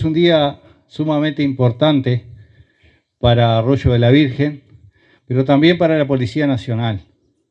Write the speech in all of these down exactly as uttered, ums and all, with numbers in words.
es un día sumamente importante para Arroyo de la Virgen, pero también para la Policía Nacional.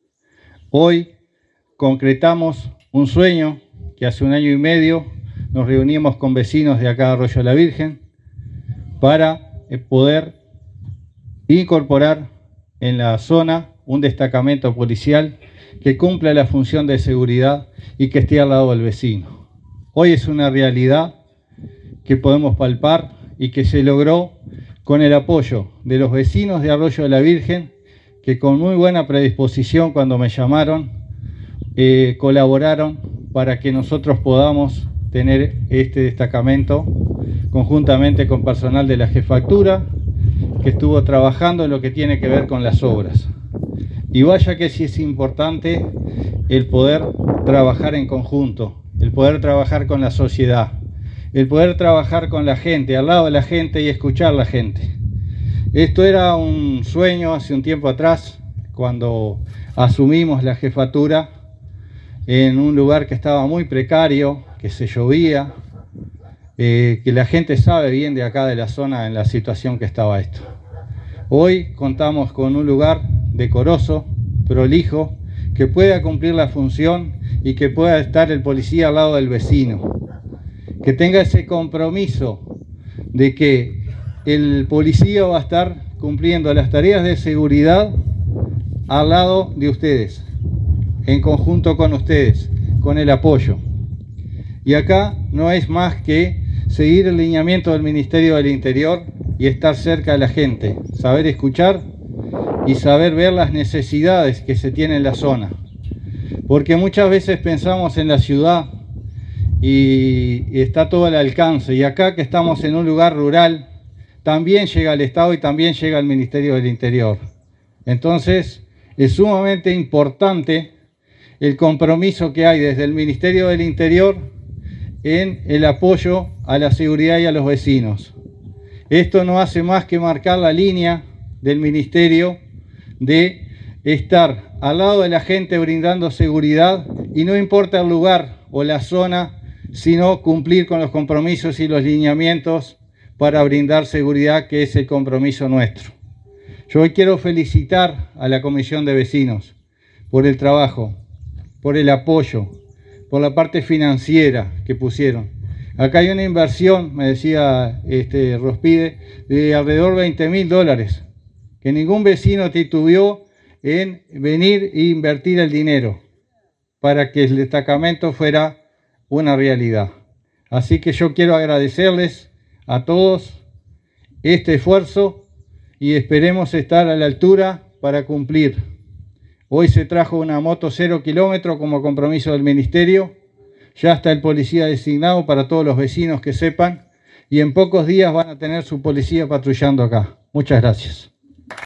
Hoy concretamos un sueño que hace un año y medio nos reunimos con vecinos de acá de Arroyo de la Virgen para poder incorporar en la zona un destacamento policial que cumpla la función de seguridad y que esté al lado del vecino. Hoy es una realidad que podemos palpar y que se logró con el apoyo de los vecinos de Arroyo de la Virgen, que con muy buena predisposición cuando me llamaron, eh, colaboraron para que nosotros podamos tener este destacamento conjuntamente con personal de la jefatura que estuvo trabajando en lo que tiene que ver con las obras. Y vaya que sí es importante el poder trabajar en conjunto, el poder trabajar con la sociedad, el poder trabajar con la gente, al lado de la gente y escuchar a la gente. Esto era un sueño hace un tiempo atrás, cuando asumimos la jefatura en un lugar que estaba muy precario, que se llovía, eh, que la gente sabe bien de acá de la zona en la situación que estaba esto. Hoy contamos con un lugar decoroso, prolijo, que pueda cumplir la función y que pueda estar el policía al lado del vecino, que tenga ese compromiso de que el policía va a estar cumpliendo las tareas de seguridad al lado de ustedes, en conjunto con ustedes, con el apoyo. Y acá no es más que seguir el lineamiento del Ministerio del Interior y estar cerca de la gente, saber escuchar y saber ver las necesidades que se tienen en la zona. Porque muchas veces pensamos en la ciudad y está todo al alcance, y acá que estamos en un lugar rural, también llega el Estado y también llega el Ministerio del Interior. Entonces, es sumamente importante el compromiso que hay desde el Ministerio del Interior en el apoyo a la seguridad y a los vecinos. Esto no hace más que marcar la línea del Ministerio de estar al lado de la gente brindando seguridad, y no importa el lugar o la zona, sino cumplir con los compromisos y los lineamientos para brindar seguridad, que es el compromiso nuestro. Yo hoy quiero felicitar a la Comisión de Vecinos por el trabajo, por el apoyo, por la parte financiera que pusieron. Acá hay una inversión, me decía este Rospide, de alrededor de veinte mil dólares, que ningún vecino titubeó en venir e invertir el dinero para que el destacamento fuera una realidad. Así que yo quiero agradecerles a todos este esfuerzo y esperemos estar a la altura para cumplir. Hoy se trajo una moto cero kilómetro como compromiso del Ministerio. Ya está el policía designado para todos los vecinos que sepan, y en pocos días van a tener su policía patrullando acá. Muchas gracias.